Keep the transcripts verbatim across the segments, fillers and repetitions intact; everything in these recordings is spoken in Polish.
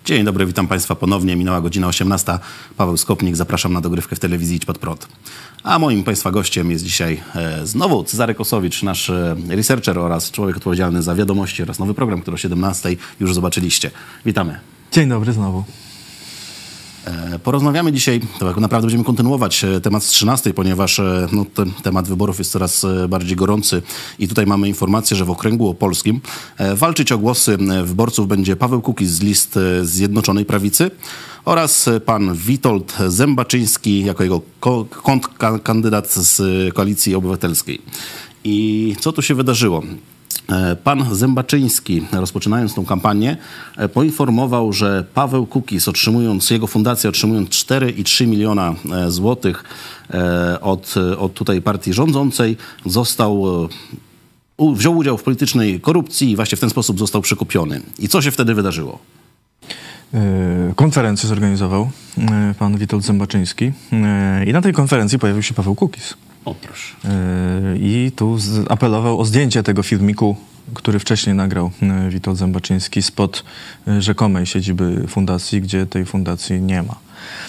Dzień dobry, witam Państwa ponownie. Minęła godzina osiemnasta. Paweł Skopnik, zapraszam na dogrywkę w telewizji Idź Pod Prąd. A moim Państwa gościem jest dzisiaj e, znowu Cezary Kosowicz, nasz e, researcher oraz człowiek odpowiedzialny za wiadomości oraz nowy program, który o siedemnastej już zobaczyliście. Witamy. Dzień dobry znowu. Porozmawiamy dzisiaj, to tak naprawdę będziemy kontynuować temat z trzynastej, ponieważ no, ten temat wyborów jest coraz bardziej gorący i tutaj mamy informację, że w okręgu opolskim walczyć o głosy wyborców będzie Paweł Kukiz z list Zjednoczonej Prawicy oraz pan Witold Zembaczyński jako jego kontrkandydat z Koalicji Obywatelskiej. I co tu się wydarzyło? Pan Zembaczyński, rozpoczynając tą kampanię, poinformował, że Paweł Kukiz, otrzymując, jego fundacja otrzymując cztery i trzy miliona złotych od, od tutaj partii rządzącej, został, wziął udział w politycznej korupcji i właśnie w ten sposób został przekupiony. I co się wtedy wydarzyło? Konferencję zorganizował pan Witold Zembaczyński i na tej konferencji pojawił się Paweł Kukiz. O, proszę. I tu apelował o zdjęcie tego filmiku, który wcześniej nagrał Witold Zembaczyński spod rzekomej siedziby fundacji, gdzie tej fundacji nie ma.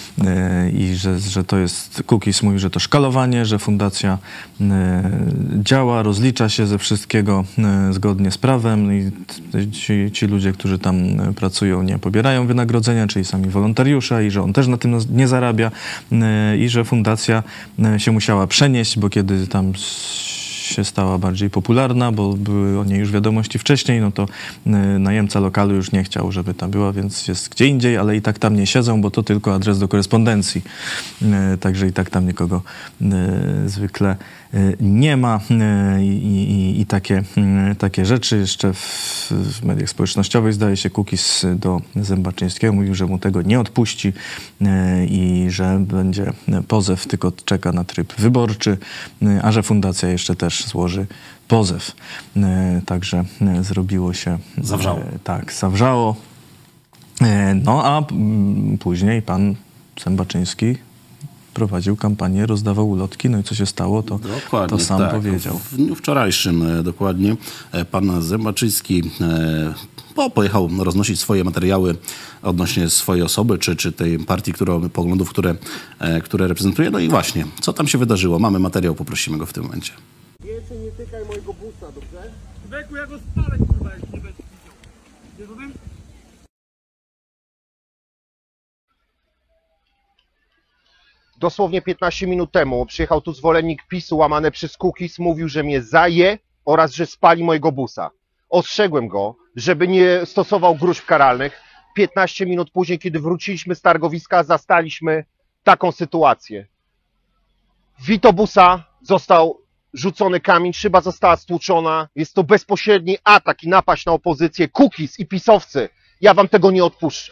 I że, że to jest, Kukiz mówi, że to szkalowanie, że fundacja działa, rozlicza się ze wszystkiego zgodnie z prawem i ci, ci ludzie, którzy tam pracują, nie pobierają wynagrodzenia, czyli sami wolontariusze, i że on też na tym nie zarabia i że fundacja się musiała przenieść, bo kiedy tam się stała bardziej popularna, bo były o niej już wiadomości wcześniej, no to najemca lokalu już nie chciał, żeby tam była, więc jest gdzie indziej, ale i tak tam nie siedzą, bo to tylko adres do korespondencji. Także i tak tam nikogo zwykle nie ma i, i, i takie, takie rzeczy. Jeszcze w, w mediach społecznościowych zdaje się Kukiz do Zembaczyńskiego mówił, że mu tego nie odpuści i że będzie pozew, tylko czeka na tryb wyborczy, a że fundacja jeszcze też złoży pozew. Także zrobiło się... Zawrzało. Tak, zawrzało. No a później pan Zembaczyński prowadził kampanię, rozdawał ulotki, no i co się stało, to, to sam tak. powiedział. W dniu wczorajszym dokładnie pan Zembaczyński po, pojechał roznosić swoje materiały odnośnie swojej osoby, czy, czy tej partii, którą, poglądów, które, które reprezentuje. No i właśnie, co tam się wydarzyło? Mamy materiał, poprosimy go w tym momencie. Więcej nie tykaj mojego busa, dobrze? Weku, ja go spalę, kurwa, jak nie będę widział. Nie rozumiem? Dosłownie piętnaście minut temu przyjechał tu zwolennik PiSu łamany przez Kukiz, mówił, że mnie zaje oraz że spali mojego busa. Ostrzegłem go, żeby nie stosował gróźb karalnych. piętnaście minut później, kiedy wróciliśmy z targowiska, zastaliśmy taką sytuację. W Witobusa został rzucony kamień, szyba została stłuczona. Jest to bezpośredni atak i napaść na opozycję. Kukiz i pisowcy, ja wam tego nie odpuszczę.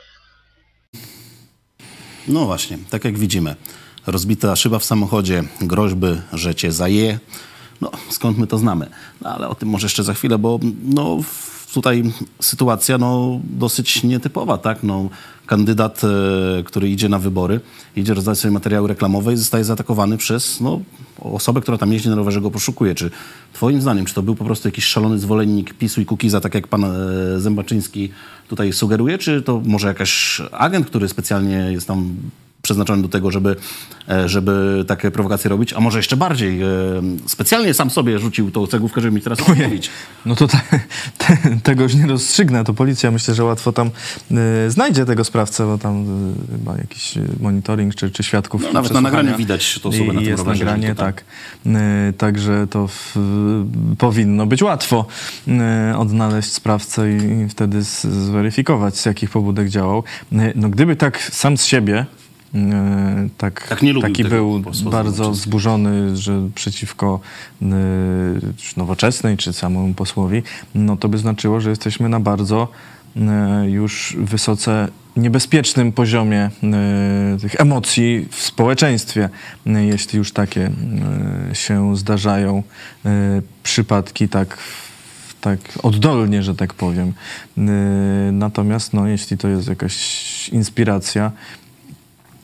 No właśnie, tak jak widzimy. Rozbita szyba w samochodzie, groźby, że cię zaje. No, skąd my to znamy? No, ale o tym może jeszcze za chwilę, bo no, tutaj sytuacja no, dosyć nietypowa, tak? No, kandydat, e, który idzie na wybory, idzie rozdać sobie materiały reklamowe i zostaje zaatakowany przez no, osobę, która tam jeździ na rowerze, go poszukuje. Czy twoim zdaniem, czy to był po prostu jakiś szalony zwolennik PiSu i Kukiza, tak jak pan e, Zembaczyński tutaj sugeruje, czy to może jakaś agent, który specjalnie jest tam przeznaczony do tego, żeby, żeby takie prowokacje robić, a może jeszcze bardziej, e, specjalnie sam sobie rzucił tą cegłówkę, żeby mi teraz odpowiedzieć. No to te, te, tego już nie rozstrzygnę, to policja myślę, że łatwo tam y, znajdzie tego sprawcę, bo tam y, chyba jakiś monitoring czy, czy świadków. No, nawet na nagraniu widać to osobę i, na tym jest rowerze. nagranie, to tak. Y, także to w, y, powinno być łatwo y, odnaleźć sprawcę i, i wtedy z, zweryfikować, z jakich pobudek działał. Y, no gdyby tak sam z siebie Tak, tak nie taki był posła, bardzo wzburzony, że przeciwko y, Nowoczesnej czy samemu posłowi, no to by znaczyło, że jesteśmy na bardzo y, już wysoce niebezpiecznym poziomie y, tych emocji w społeczeństwie, y, jeśli już takie y, się zdarzają y, przypadki tak tak oddolnie, że tak powiem. Y, natomiast no, jeśli to jest jakaś inspiracja,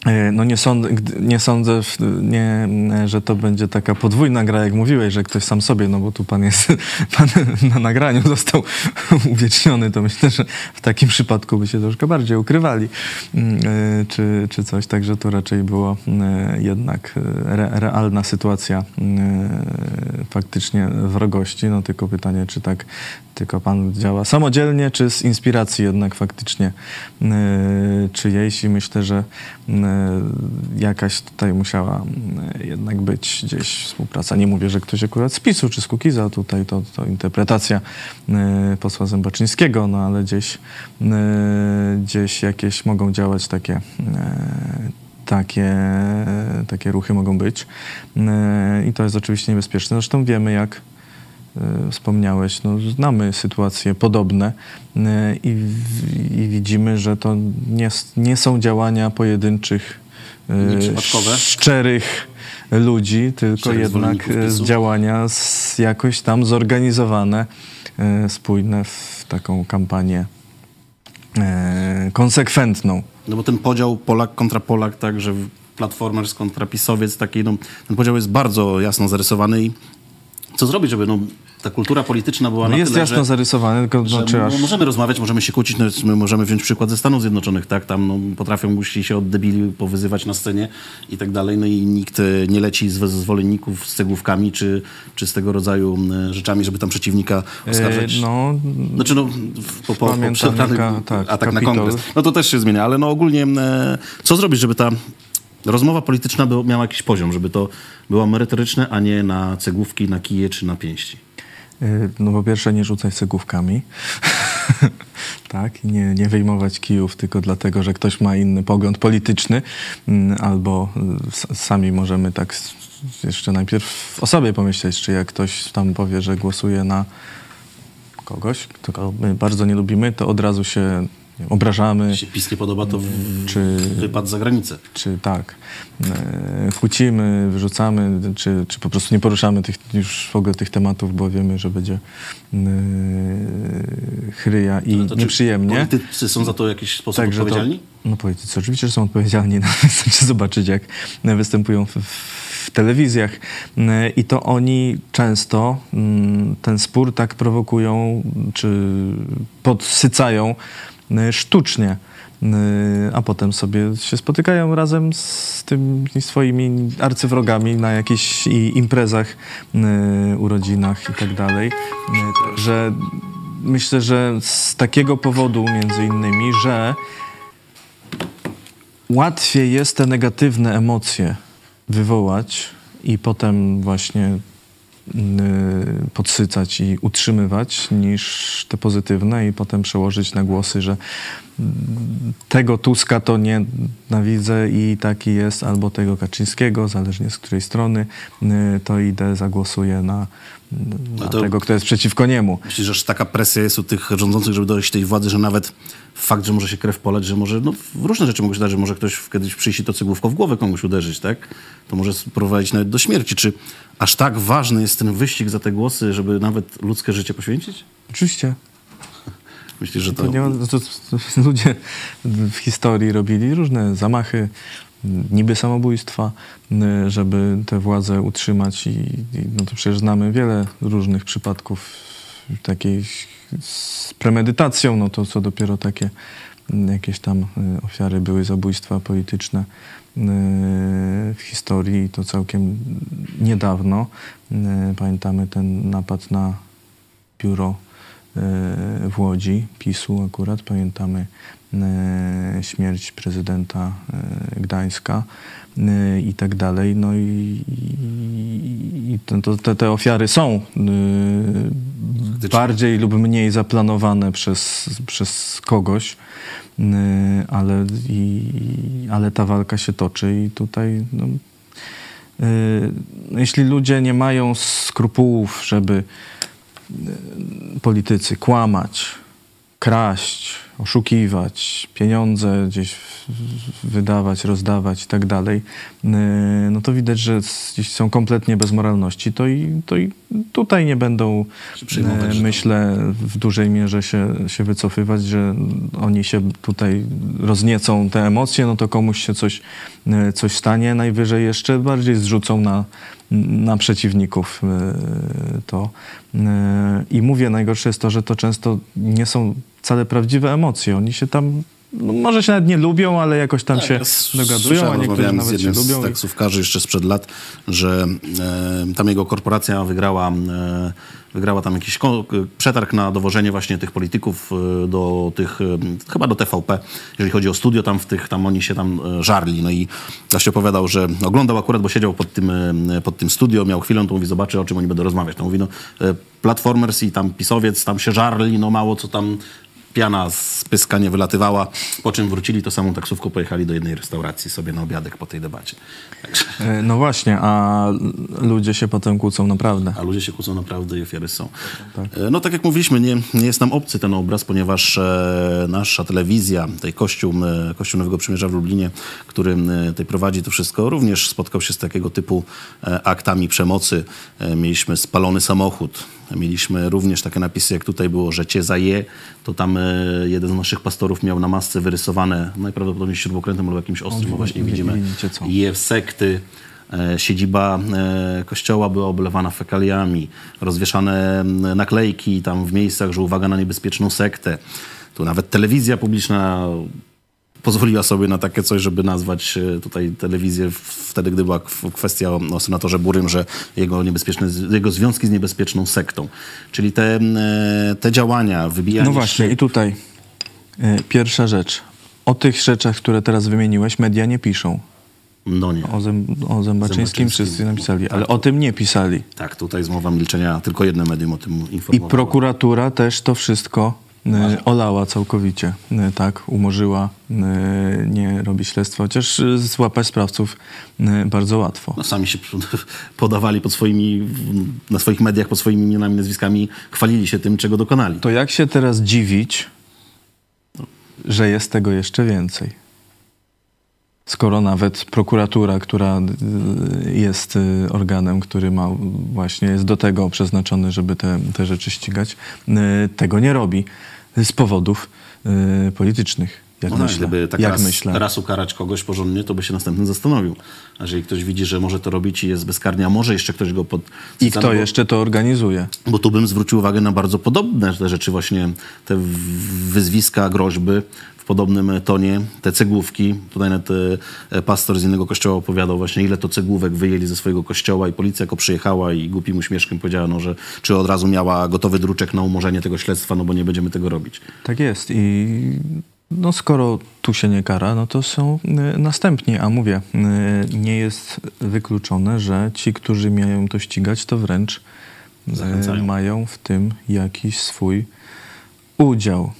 No nie sądzę, nie sądzę nie, że to będzie taka podwójna gra, jak mówiłeś, że ktoś sam sobie, no bo tu pan jest, pan na nagraniu został uwieczniony, to myślę, że w takim przypadku by się troszkę bardziej ukrywali, czy, czy coś, także to raczej było jednak re, realna sytuacja faktycznie wrogości, no tylko pytanie, czy tak tylko pan działa samodzielnie, czy z inspiracji jednak faktycznie czyjejś i myślę, że jakaś tutaj musiała jednak być gdzieś współpraca. Nie mówię, że ktoś akurat z PiSu czy z Kukiza, tutaj to, to interpretacja posła Zębaczyńskiego, no ale gdzieś, gdzieś jakieś mogą działać takie Takie, takie ruchy mogą być i to jest oczywiście niebezpieczne. Zresztą wiemy, jak wspomniałeś, no, znamy sytuacje podobne i, i widzimy, że to nie, nie są działania pojedynczych, szczerych ludzi, tylko jednak działania z, jakoś tam zorganizowane, spójne w taką kampanię konsekwentną. No bo ten podział Polak kontra Polak, tak, że Platformers kontra PiSowiec, taki, no, ten podział jest bardzo jasno zarysowany i co zrobić, żeby no, ta kultura polityczna była no na jest tyle, jasno że, zarysowany, tylko że znaczy aż... możemy rozmawiać, możemy się kłócić, no, my możemy wziąć przykład ze Stanów Zjednoczonych, tak, tam no, potrafią musi się od debili powyzywać na scenie i tak dalej, no i nikt nie leci z zwolenników z cegłówkami, czy, czy z tego rodzaju rzeczami, żeby tam przeciwnika oskarżać. Yy, no, znaczy no, po, po, pamiętam, po jaka, tak, atak na Kapitol. kongres. No to też się zmienia, ale no ogólnie e, co zrobić, żeby ta rozmowa polityczna by, miała jakiś poziom, żeby to było merytoryczne, a nie na cegłówki, na kije czy na pięści? No po pierwsze nie rzucać cegłówkami, tak, nie, nie wyjmować kijów tylko dlatego, że ktoś ma inny pogląd polityczny, albo sami możemy tak jeszcze najpierw o sobie pomyśleć, czy jak ktoś tam powie, że głosuje na kogoś, kogo my bardzo nie lubimy, to od razu się obrażamy. Jeśli PiS nie podoba, to w... czy, wypad za granicę. Czy tak, e, kłócimy, wyrzucamy, czy, czy po prostu nie poruszamy tych, już w ogóle tych tematów, bo wiemy, że będzie e, chryja i no to nieprzyjemnie. Politycy są za to w jakiś sposób Także odpowiedzialni? To, no politycy oczywiście, że są odpowiedzialni. No, wystarczy zobaczyć, jak występują w, w telewizjach i to oni często ten spór tak prowokują, czy podsycają sztucznie, a potem sobie się spotykają razem z tymi swoimi arcywrogami na jakichś imprezach, urodzinach i tak dalej. Że myślę, że z takiego powodu między innymi, że łatwiej jest te negatywne emocje wywołać i potem właśnie podsycać i utrzymywać niż te pozytywne i potem przełożyć na głosy, że tego Tuska to nienawidzę i taki jest, albo tego Kaczyńskiego, zależnie z której strony, to idę, zagłosuję na, na no tego, kto jest przeciwko niemu. Myślisz, że taka presja jest u tych rządzących, żeby dojść do tej władzy, że nawet fakt, że może się krew polać, że może, no różne rzeczy mogą się dać, że może ktoś kiedyś przyjść to cegłówką w głowę komuś uderzyć, tak? To może prowadzić nawet do śmierci. Czy aż tak ważny jest ten wyścig za te głosy, żeby nawet ludzkie życie poświęcić? Oczywiście. Myślisz, że to... to, nie, to, to ludzie w historii robili różne zamachy, niby samobójstwa, żeby tę władzę utrzymać i, i no to przecież znamy wiele różnych przypadków takiej z premedytacją, no to co dopiero takie jakieś tam ofiary były zabójstwa polityczne w historii, to całkiem niedawno. Pamiętamy ten napad na biuro w Łodzi, PiSu akurat. Pamiętamy śmierć prezydenta Gdańska i tak dalej. No i, i to, te, te ofiary są bardziej lub mniej zaplanowane przez, przez kogoś, ale, i, ale ta walka się toczy i tutaj no, jeśli ludzie nie mają skrupułów, żeby politycy kłamać, kraść, oszukiwać, pieniądze gdzieś wydawać, rozdawać i tak dalej, no to widać, że gdzieś są kompletnie bez moralności, to i, to i tutaj nie będą, myślę, w dużej mierze się, się wycofywać, że oni się tutaj rozniecą te emocje, no to komuś się coś, coś stanie, najwyżej jeszcze bardziej zrzucą na, na przeciwników to. I mówię, najgorsze jest to, że to często nie są wcale prawdziwe emocje. Oni się tam, no może się nawet nie lubią, ale jakoś tam tak, się ja dogadują, a niektórzy nawet się lubią. Z taksówkarzy jeszcze sprzed lat, że e, tam jego korporacja wygrała, e, wygrała tam jakiś przetarg na dowożenie właśnie tych polityków e, do tych, e, chyba do T V P, jeżeli chodzi o studio, tam w tych, tam oni się tam e, żarli. No i gość opowiadał, że oglądał akurat, bo siedział pod tym, e, pod tym studio, miał chwilę, to mówi, zobaczy, o czym oni będą rozmawiać. To mówi, no e, Platformers i tam PiSowiec, tam się żarli, no mało co tam piana z pyska nie wylatywała, po czym wrócili, to samą taksówką pojechali do jednej restauracji sobie na obiadek po tej debacie. Także... No właśnie, a ludzie się potem kłócą naprawdę. A ludzie się kłócą naprawdę i ofiary są. Tak. No tak jak mówiliśmy, nie, nie jest nam obcy ten obraz, ponieważ e, nasza telewizja, tej Kościół, e, Kościół Nowego Przymierza w Lublinie, który e, tutaj prowadzi to wszystko, również spotkał się z takiego typu e, aktami przemocy. E, mieliśmy spalony samochód, mieliśmy również takie napisy, jak tutaj było, że cię zaje, to tam e, jeden z naszych pastorów miał na masce wyrysowane, najprawdopodobniej śrubokrętem albo jakimś ostrym, właśnie widzimy, je sekty. E, siedziba e, kościoła była oblewana fekaliami, rozwieszane naklejki tam w miejscach, że uwaga na niebezpieczną sektę. Tu nawet telewizja publiczna pozwoliła sobie na takie coś, żeby nazwać tutaj telewizję wtedy, gdy była kwestia o, o senatorze Burym, że jego, niebezpieczne, jego związki z niebezpieczną sektą. Czyli te, te działania, wybijanie... No właśnie, i tutaj y, pierwsza rzecz. O tych rzeczach, które teraz wymieniłeś, media nie piszą. No nie. O, Zem, o Zębaczyńskim wszyscy napisali, ale tak, o tym nie pisali. Tak, tutaj jest mowa milczenia, tylko jedno medium o tym informowało. I prokuratura też to wszystko y, olała całkowicie, y, tak, umorzyła, y, nie robi śledztwa, chociaż y, złapać sprawców y, bardzo łatwo. No sami się podawali pod swoimi, na swoich mediach pod swoimi imionami, nazwiskami, chwalili się tym, czego dokonali. To jak się teraz dziwić, że jest tego jeszcze więcej? Skoro nawet prokuratura, która jest organem, który ma właśnie jest do tego przeznaczony, żeby te, te rzeczy ścigać, tego nie robi z powodów politycznych. Jak no, myślę. Gdyby tak jak raz, myślę. raz ukarać kogoś porządnie, to by się następnym zastanowił. A jeżeli ktoś widzi, że może to robić i jest bezkarny, a może jeszcze ktoś go pod... I kto bo, jeszcze to organizuje? Bo tu bym zwrócił uwagę na bardzo podobne te rzeczy, właśnie te wyzwiska, groźby w podobnym tonie, te cegłówki. Tutaj nawet pastor z innego kościoła opowiadał właśnie, ile to cegłówek wyjęli ze swojego kościoła i policja jako przyjechała i głupim uśmieszkiem powiedziała, no, że czy od razu miała gotowy druczek na umorzenie tego śledztwa, no bo nie będziemy tego robić. Tak jest i... No skoro tu się nie kara, no to są y, następni. A mówię, y, nie jest wykluczone, że ci, którzy mają to ścigać, to wręcz y, mają w tym jakiś swój udział.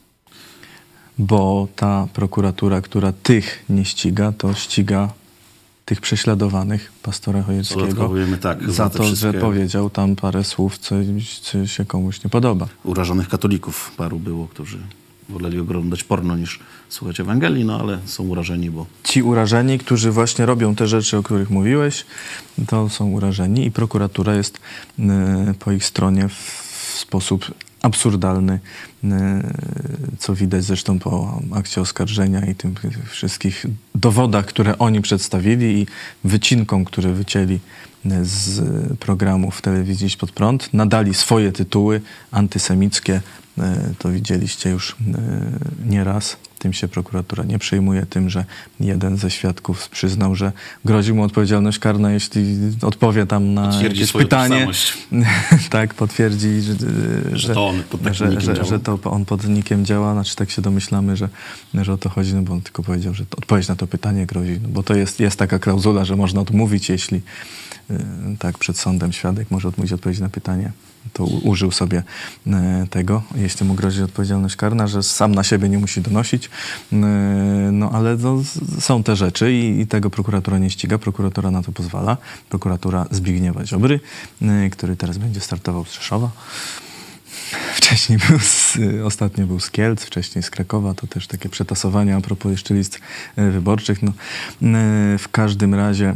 Bo ta prokuratura, która tych nie ściga, to ściga tych prześladowanych, pastora Chojeckiego, tak, za to, wszystkie... że powiedział tam parę słów, co, co się komuś nie podoba. Urażonych katolików paru było, którzy... woleli oglądać porno niż słuchać Ewangelii, no ale są urażeni, bo... Ci urażeni, którzy właśnie robią te rzeczy, o których mówiłeś, to są urażeni i prokuratura jest y, po ich stronie w sposób absurdalny, y, co widać zresztą po akcie oskarżenia i tym wszystkich dowodach, które oni przedstawili i wycinkom, które wycięli z programów telewizji Idź Pod Prąd. Nadali swoje tytuły antysemickie. To widzieliście już nieraz. Tym się prokuratura nie przejmuje, tym, że jeden ze świadków przyznał, że grozi mu odpowiedzialność karna, jeśli odpowie tam na potwierdzi jakieś pytanie. Tak, potwierdzi, że, że, to on pod że, że, że to on pod nikiem działa. Znaczy tak się domyślamy, że, że o to chodzi, no bo on tylko powiedział, że odpowiedź na to pytanie grozi. No bo to jest, jest taka klauzula, że można odmówić, jeśli tak przed sądem świadek może odmówić odpowiedź na pytanie. To użył sobie tego, jeśli mu grozi odpowiedzialność karna, że sam na siebie nie musi donosić. No ale to są te rzeczy i, i tego prokuratura nie ściga. Prokuratura na to pozwala. Prokuratura Zbigniewa Ziobry, który teraz będzie startował z Rzeszowa. wcześniej był z, ostatnio był z Kielc, wcześniej z Krakowa, to też takie przetasowania a propos jeszcze list wyborczych. No, w każdym razie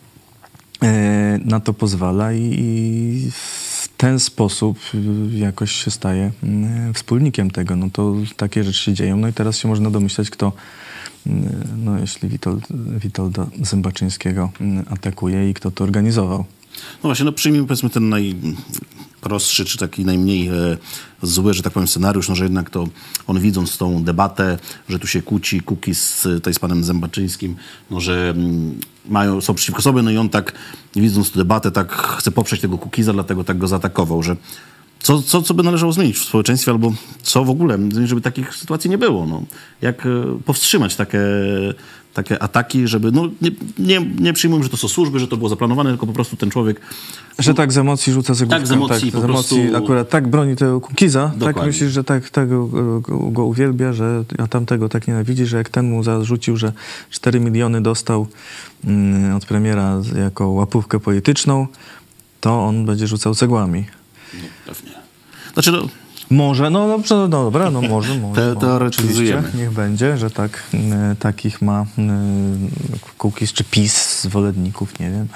na to pozwala i, i w ten sposób jakoś się staje wspólnikiem tego. No to takie rzeczy się dzieją. No i teraz się można domyślać, kto, no jeśli Witold, Witolda Zębaczyńskiego atakuje i kto to organizował. No właśnie, no przyjmijmy powiedzmy ten najprostszy, czy taki najmniej e, zły, że tak powiem, scenariusz, no że jednak to on widząc tą debatę, że tu się kłóci Kukiz tutaj z panem Zębaczyńskim, no że mm, mają, są przeciwko sobie, no i on tak widząc tę debatę, tak chce poprzeć tego Kukiza, dlatego tak go zaatakował, że co, co, co by należało zmienić w społeczeństwie, albo co w ogóle, żeby takich sytuacji nie było, no. Jak e, powstrzymać takie... takie ataki, żeby, no nie, nie, nie przyjmujmy, że to są służby, że to było zaplanowane, tylko po prostu ten człowiek... Że tak z emocji rzuca za Tak, z emocji tak, po z emocji prostu... akurat tak broni tego Kukiza, Dokładnie. tak myślisz, że tak, tak go, go, go uwielbia, że a tamtego tak nienawidzi, że jak ten mu zarzucił, że cztery miliony dostał mm, od premiera jako łapówkę polityczną, to on będzie rzucał cegłami. No, pewnie. Znaczy, no... Może, no dobrze, no dobra, no może, może. Te, teoretyzujemy. Oczywiście, niech będzie, że tak, y, takich ma y, Kukiz czy PiS zwolenników, nie wiem,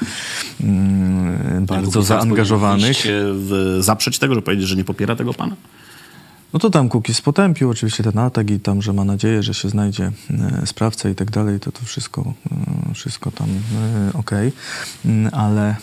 y, bardzo zaangażowanych. W, zaprzeć tego, że powiedzieć, że nie popiera tego pana? No to tam Kukiz potępił oczywiście ten atak i tam, że ma nadzieję, że się znajdzie y, sprawca i tak dalej, to to wszystko, y, wszystko tam y, okej, okay. y, ale...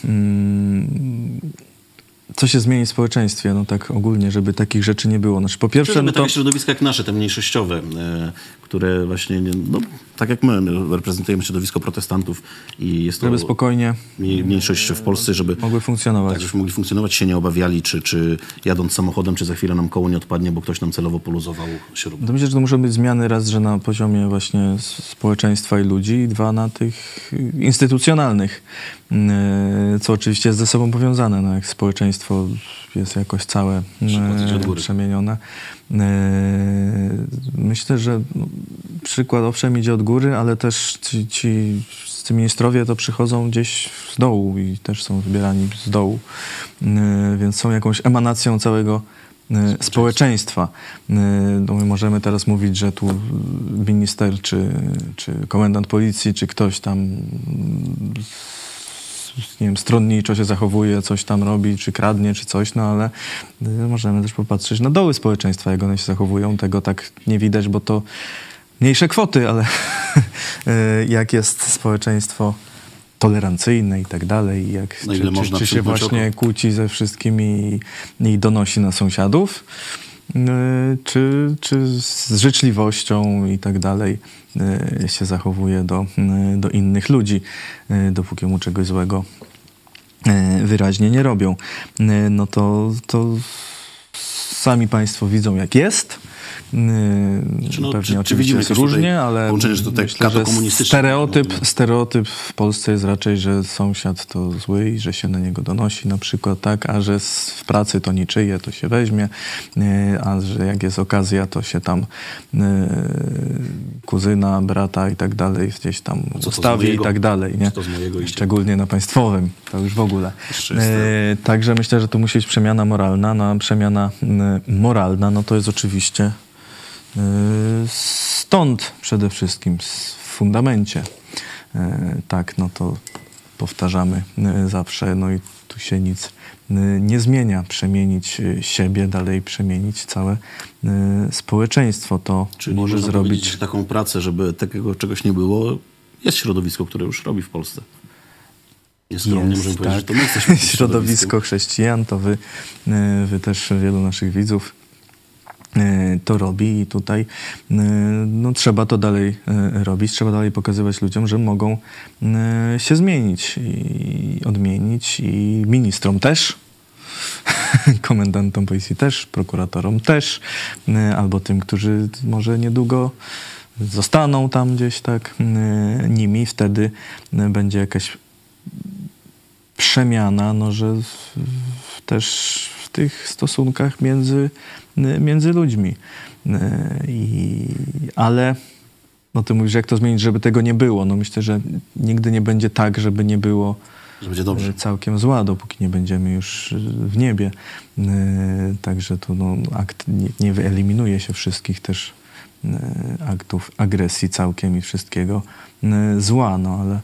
Y, co się zmieni w społeczeństwie, no tak ogólnie, żeby takich rzeczy nie było. Znaczy, po pierwsze, żeby no to... takie środowiska jak nasze, te mniejszościowe, e, które właśnie, no, tak jak my, my reprezentujemy środowisko protestantów i jest to żeby spokojnie mniejszość w Polsce, żeby mogły funkcjonować. Tak, żebyśmy mogli funkcjonować, się nie obawiali, czy, czy jadąc samochodem, czy za chwilę nam koło nie odpadnie, bo ktoś nam celowo poluzował śrubę. To myślę, że to muszą być zmiany raz, że na poziomie właśnie społeczeństwa i ludzi, i dwa na tych instytucjonalnych, co oczywiście jest ze sobą powiązane. No, jak społeczeństwo jest jakoś całe e, przemienione. E, myślę, że no, przykład owszem idzie od góry, ale też ci, ci ci ministrowie to przychodzą gdzieś z dołu i też są wybierani z dołu, e, więc są jakąś emanacją całego e, społeczeństwa. E, no my możemy teraz mówić, że tu minister, czy, czy komendant policji, czy ktoś tam nie wiem, stronniczo się zachowuje, coś tam robi, czy kradnie, czy coś, no ale możemy też popatrzeć na doły społeczeństwa, jak one się zachowują. Tego tak nie widać, bo to mniejsze kwoty, ale jak jest społeczeństwo tolerancyjne i tak dalej, jak, no czy, czy, czy się właśnie oko? Kłóci ze wszystkimi i, i donosi na sąsiadów, czy, czy z życzliwością i tak dalej się zachowuje do, do innych ludzi, dopóki mu czegoś złego wyraźnie nie robią. No to, to sami państwo widzą, jak jest. Znaczy, no, pewnie czy, oczywiście czy widzimy jest różnie, ale że tutaj myślę, że stereotyp, stereotyp w Polsce jest raczej, że sąsiad to zły i że się na niego donosi na przykład, tak, a że w pracy to niczyje, to się weźmie, a że jak jest okazja, to się tam kuzyna, brata i tak dalej gdzieś tam ustawi i tak dalej, nie? Szczególnie na państwowym, to już w ogóle. E, także myślę, że tu musi być przemiana moralna. No, przemiana moralna, no to jest oczywiście stąd przede wszystkim, w fundamencie. Tak, no to powtarzamy zawsze, no i tu się nic nie zmienia. Przemienić siebie, dalej przemienić całe społeczeństwo. To Czyli może można zrobić... że taką pracę, żeby takiego czegoś nie było, jest środowisko, które już robi w Polsce. Nieskromnie możemy tak. powiedzieć, że to my jesteśmy środowisko chrześcijan, to wy, wy też, wielu naszych widzów to robi i tutaj no, trzeba to dalej robić, trzeba dalej pokazywać ludziom, że mogą się zmienić i odmienić i ministrom też, komendantom policji też, prokuratorom też, albo tym, którzy może niedługo zostaną tam gdzieś tak nimi, wtedy będzie jakaś przemiana, no, że w, też w tych stosunkach między między ludźmi. I, ale no ty mówisz, jak to zmienić, żeby tego nie było. No myślę, że nigdy nie będzie tak, żeby nie było Że będzie dobrze. całkiem zła, dopóki nie będziemy już w niebie. Także tu no, akt nie, nie wyeliminuje się wszystkich też aktów agresji całkiem i wszystkiego zła, no ale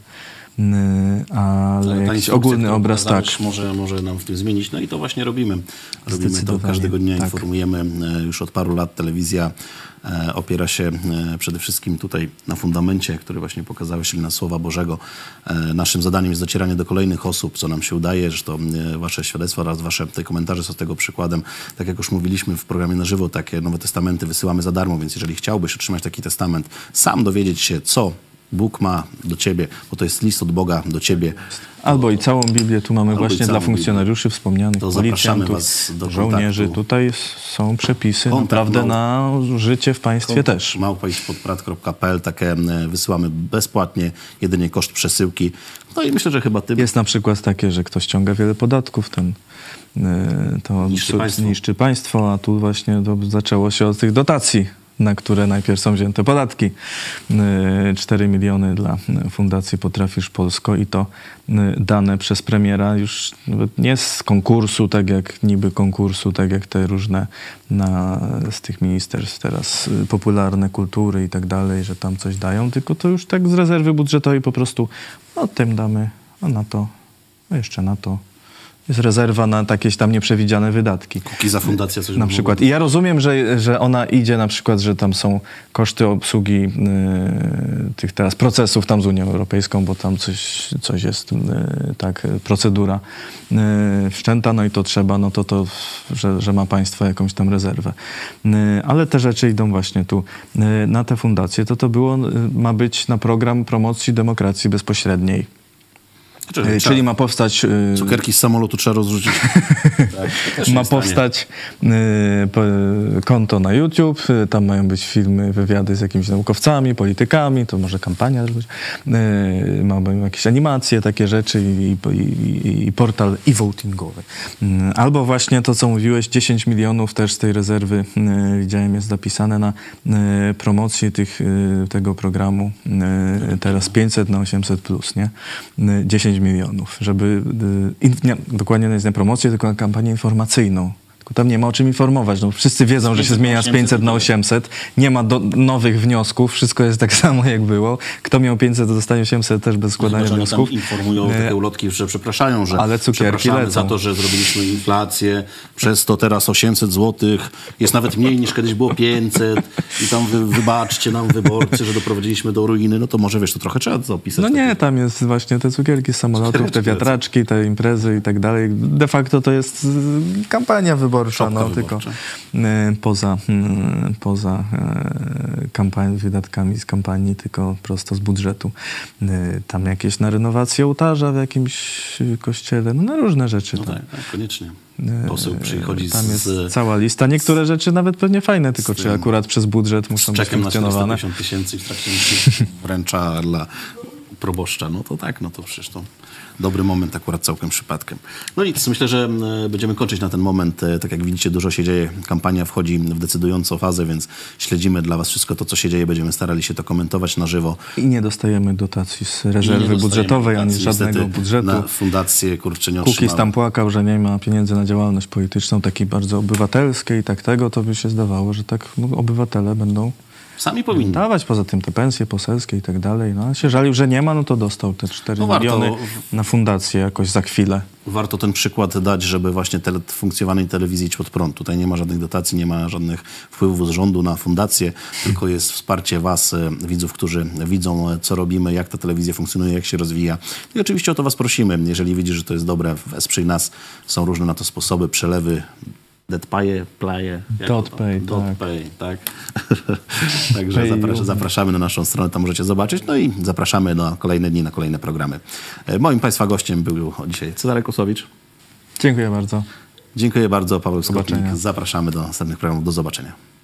ale, ale jakiś ogólny obraz, tak. Może, może nam w tym zmienić. No i to właśnie robimy. Robimy to każdego dnia, tak. Informujemy. Już od paru lat telewizja e, opiera się e, przede wszystkim tutaj na fundamencie, który właśnie pokazałeś, czyli na Słowa Bożego. E, naszym zadaniem jest docieranie do kolejnych osób, co nam się udaje. Zresztą e, wasze świadectwa oraz wasze te komentarze są tego przykładem. Tak jak już mówiliśmy w programie na żywo, takie Nowe Testamenty wysyłamy za darmo, więc jeżeli chciałbyś otrzymać taki testament, sam dowiedzieć się, co Bóg ma do ciebie, bo to jest list od Boga do ciebie. Albo i całą Biblię, tu mamy właśnie dla funkcjonariuszy Biblię. Wspomnianych, to policjantów, was do żołnierzy. kontaktu. Tutaj są przepisy Kontakt naprawdę mał... na życie w państwie Kontakt też. małpa ispod prat kropka pe el, takie wysyłamy bezpłatnie, jedynie koszt przesyłki. No i myślę, że chyba tym... Jest na przykład takie, że ktoś ściąga wiele podatków, ten to niszczy państwo. niszczy państwo, a tu właśnie to zaczęło się od tych dotacji, na które najpierw są wzięte podatki. cztery miliony dla Fundacji Potrafisz Polsko i to dane przez premiera już nie z konkursu, tak jak niby konkursu, tak jak te różne na, z tych ministerstw teraz popularne kultury i tak dalej, że tam coś dają, tylko to już tak z rezerwy budżetowej po prostu no tym damy, a na to, a jeszcze na to. Jest rezerwa na jakieś tam nieprzewidziane wydatki. Kuki za fundację coś na przykład. I ja rozumiem, że, że ona idzie na przykład, że tam są koszty obsługi y, tych teraz procesów tam z Unią Europejską, bo tam coś, coś jest, y, tak, procedura y, wszczęta, no i to trzeba, no to to, że, że ma państwo jakąś tam rezerwę. Y, ale te rzeczy idą właśnie tu y, na te fundacje. To to było, y, ma być na program promocji demokracji bezpośredniej. Czyli, Czyli ma powstać... Yy, Cukierki z samolotu trzeba rozrzucić. Tak, ma powstać yy, po, konto na YouTube, yy, tam mają być filmy, wywiady z jakimiś naukowcami, politykami, to może kampania zrobić. Yy, mają jakieś animacje, takie rzeczy i, i, i, i portal e-votingowy. Yy, albo właśnie to, co mówiłeś, dziesięć milionów też z tej rezerwy, yy, widziałem, jest zapisane na yy, promocję tych, yy, tego programu. Yy, teraz pięćset na osiemset plus, nie? Yy, dziesięć milionów, żeby, in, nie, dokładnie nie jest na promocję, tylko na kampanię informacyjną. Tylko tam nie ma o czym informować. No, wszyscy wiedzą, że się zmienia z pięćset na osiemset. Nie ma do, nowych wniosków. Wszystko jest tak samo, jak było. Kto miał pięćset, to dostanie osiemset też bez składania Zobacz, wniosków. Tam informują takie ulotki, że przepraszają, że ale cukierki lecą. za to, że zrobiliśmy inflację, przez to teraz osiemset złotych jest nawet mniej niż kiedyś było pięćset i tam wy, wybaczcie nam wyborcy, że doprowadziliśmy do ruiny. No to może wiesz, to trochę trzeba to opisać. No nie, tam jest właśnie te cukierki z samolotów, cukierki te wiatraczki, te imprezy i tak dalej. De facto to jest kampania wyborcza. No, tylko y, poza, y, poza y, kampanii, wydatkami z kampanii, tylko prosto z budżetu. Y, tam jakieś na renowację ołtarza w jakimś kościele, no na różne rzeczy. No tak, tak, koniecznie. Poseł przychodzi tam jest z... cała lista. Niektóre rzeczy nawet pewnie fajne, tylko czy akurat przez budżet muszą być funkcjonowane. Z czterysta pięćdziesiąt tysięcy w trakcie wręcza dla proboszcza. No to tak, no to przecież to dobry moment akurat całkiem przypadkiem. No nic, myślę, że będziemy kończyć na ten moment. Tak jak widzicie, dużo się dzieje. Kampania wchodzi w decydującą fazę, więc śledzimy dla was wszystko to, co się dzieje. Będziemy starali się to komentować na żywo. I nie dostajemy dotacji z rezerwy budżetowej, ani z żadnego budżetu. Na fundację, kurczę, nie Kukiz tam płakał, że nie ma pieniędzy na działalność polityczną, takiej bardzo obywatelskiej i tak tego, to by się zdawało, że tak no, obywatele będą sami powinni dawać, poza tym te pensje poselskie i tak dalej. No, się żalił, że nie ma, no to dostał te cztery no miliony na fundację jakoś za chwilę. Warto ten przykład dać, żeby właśnie tele, funkcjonowanie telewizji idź pod prąd. Tutaj nie ma żadnych dotacji, nie ma żadnych wpływów z rządu na fundację, tylko jest wsparcie was, widzów, którzy widzą, co robimy, jak ta telewizja funkcjonuje, jak się rozwija. I oczywiście o to was prosimy. Jeżeli widzisz, że to jest dobre, wesprzyj nas. Są różne na to sposoby, przelewy, Deadpaye, playe. Dotpay, tak. Pay, tak. Także zapraszamy, zapraszamy na naszą stronę, tam możecie zobaczyć. No i zapraszamy na kolejne dni, na kolejne programy. Moim państwa gościem był dzisiaj Cezary Kłosowicz. Dziękuję bardzo. Dziękuję bardzo, Paweł Skopnik. Zapraszamy do następnych programów. Do zobaczenia.